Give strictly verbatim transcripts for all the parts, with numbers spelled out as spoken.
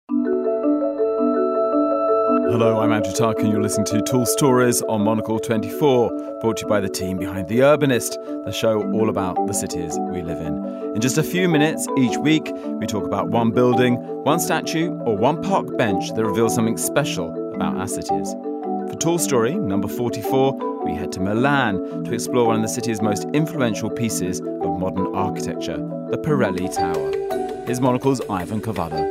Hello, I'm Andrew Tuck and you're listening to Tall Stories on Monocle twenty-four, brought to you by the team behind The Urbanist, the show all about the cities we live in. In just a few minutes each week, we talk about one building, one statue or one park bench that reveals something special about our cities. For Tall Story number forty-four, we head to Milan to explore one of the city's most influential pieces of modern architecture, the Pirelli Tower. Here's Monocle's Ivan Cavado.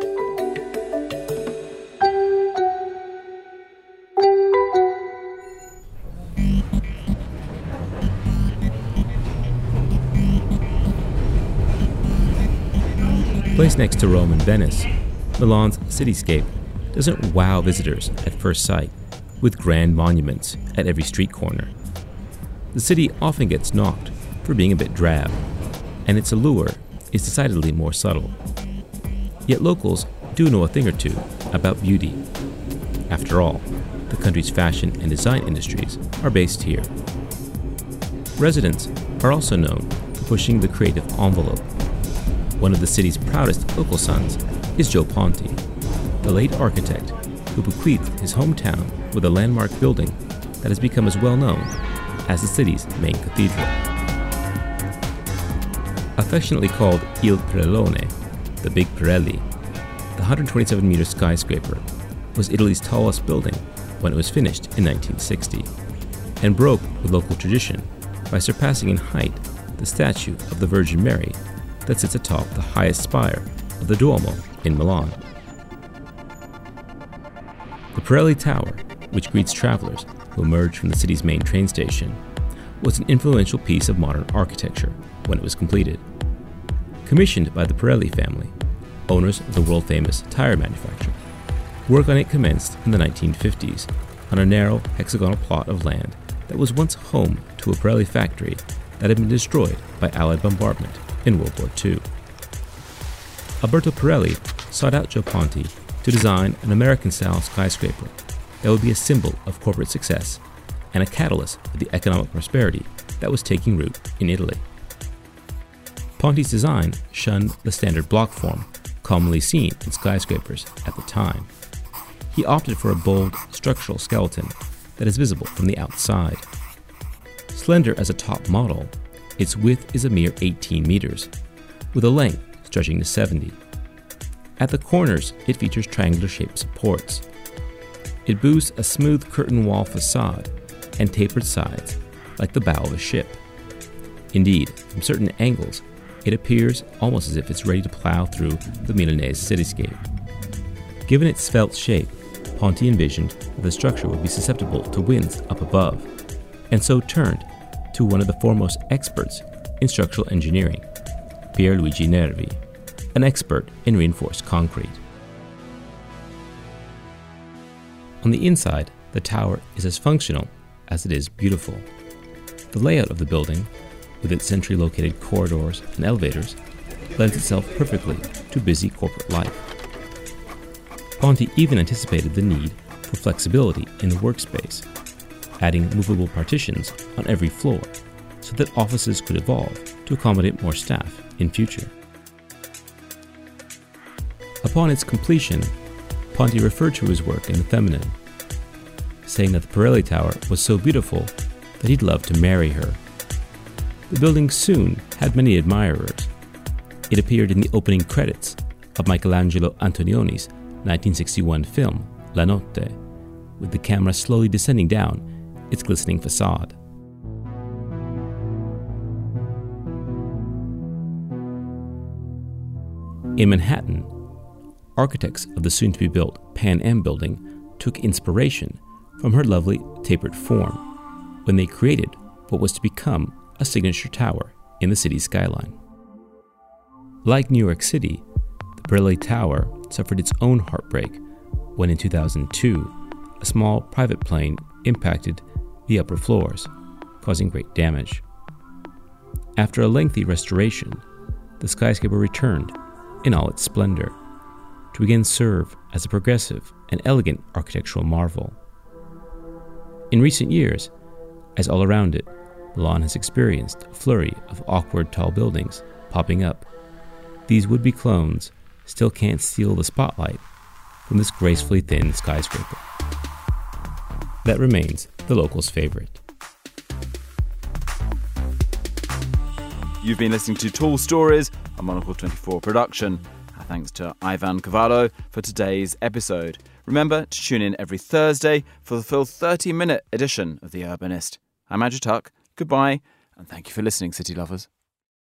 Placed next to Rome and Venice, Milan's cityscape doesn't wow visitors at first sight with grand monuments at every street corner. The city often gets knocked for being a bit drab, and its allure is decidedly more subtle. Yet locals do know a thing or two about beauty. After all, the country's fashion and design industries are based here. Residents are also known for pushing the creative envelope. One of the city's proudest local sons is Joe Ponti, the late architect who bequeathed his hometown with a landmark building that has become as well known as the city's main cathedral. Affectionately called Il Pirellone, the Big Pirelli, the one hundred twenty-seven meter skyscraper was Italy's tallest building when it was finished in nineteen sixty, and broke with local tradition by surpassing in height the statue of the Virgin Mary that sits atop the highest spire of the Duomo in Milan. The Pirelli Tower, which greets travelers who emerge from the city's main train station, was an influential piece of modern architecture when it was completed. Commissioned by the Pirelli family, owners of the world-famous tire manufacturer, work on it commenced in the nineteen fifties on a narrow hexagonal plot of land that was once home to a Pirelli factory that had been destroyed by Allied bombardment in World War Two. Alberto Pirelli sought out Joe Ponti to design an American-style skyscraper that would be a symbol of corporate success and a catalyst for the economic prosperity that was taking root in Italy. Ponti's design shunned the standard block form commonly seen in skyscrapers at the time. He opted for a bold structural skeleton that is visible from the outside. Slender as a top model, its width is a mere eighteen meters, with a length stretching to seventy. At the corners, it features triangular-shaped supports. It boasts a smooth curtain wall facade and tapered sides like the bow of a ship. Indeed, from certain angles, it appears almost as if it's ready to plow through the Milanese cityscape. Given its svelte shape, Ponti envisioned that the structure would be susceptible to winds up above, and so turned to one of the foremost experts in structural engineering, Pierluigi Nervi, an expert in reinforced concrete. On the inside, the tower is as functional as it is beautiful. The layout of the building, with its centrally located corridors and elevators, lends itself perfectly to busy corporate life. Ponti even anticipated the need for flexibility in the workspace, adding movable partitions on every floor so that offices could evolve to accommodate more staff in future. Upon its completion, Ponti referred to his work in the feminine, saying that the Pirelli Tower was so beautiful that he'd love to marry her. The building soon had many admirers. It appeared in the opening credits of Michelangelo Antonioni's nineteen sixty-one film La Notte, with the camera slowly descending down its glistening facade. In Manhattan, architects of the soon-to-be-built Pan Am building took inspiration from her lovely tapered form when they created what was to become a signature tower in the city's skyline. Like New York City, the Pirelli Tower suffered its own heartbreak when in two thousand two, a small private plane impacted the upper floors, causing great damage. After a lengthy restoration, the skyscraper returned in all its splendor to again serve as a progressive and elegant architectural marvel. In recent years, as all around it, Milan has experienced a flurry of awkward tall buildings, popping up. These would-be clones still can't steal the spotlight from this gracefully thin skyscraper. That remains the locals' favorite. You've been listening to Tall Stories, a Monocle twenty-four production. Our thanks to Ivan Cavallo for today's episode. Remember to tune in every Thursday for the full thirty-minute edition of The Urbanist. I'm Andrew Tuck. Goodbye, and thank you for listening, city lovers.